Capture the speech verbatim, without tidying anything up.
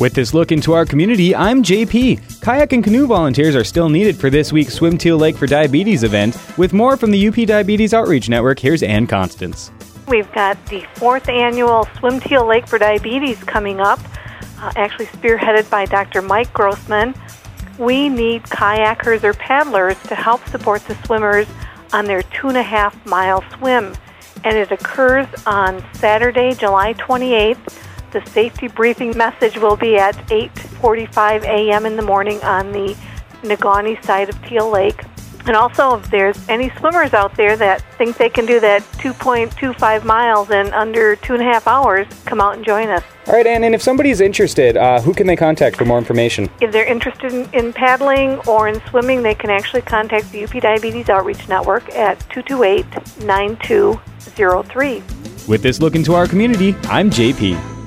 With this look into our community, I'm J P. Kayak and canoe volunteers are still needed for this week's Swim Teal Lake for Diabetes event. With more from the U P Diabetes Outreach Network, here's Ann Constance. We've got the fourth annual Swim Teal Lake for Diabetes coming up, uh, actually spearheaded by Doctor Mike Grossman. We need kayakers or paddlers to help support the swimmers on their two and a half mile swim. And it occurs on Saturday, July twenty-eighth. The safety briefing message will be at eight forty-five a.m. in the morning on the Negaunee side of Teal Lake. And also, if there's any swimmers out there that think they can do that two point two five miles in under two and a half hours, come out and join us. All right, Ann, and if somebody's interested, uh, who can they contact for more information? If they're interested in, in paddling or in swimming, they can actually contact the U P Diabetes Outreach Network at two two eight, nine two zero three. With this look into our community, I'm J P.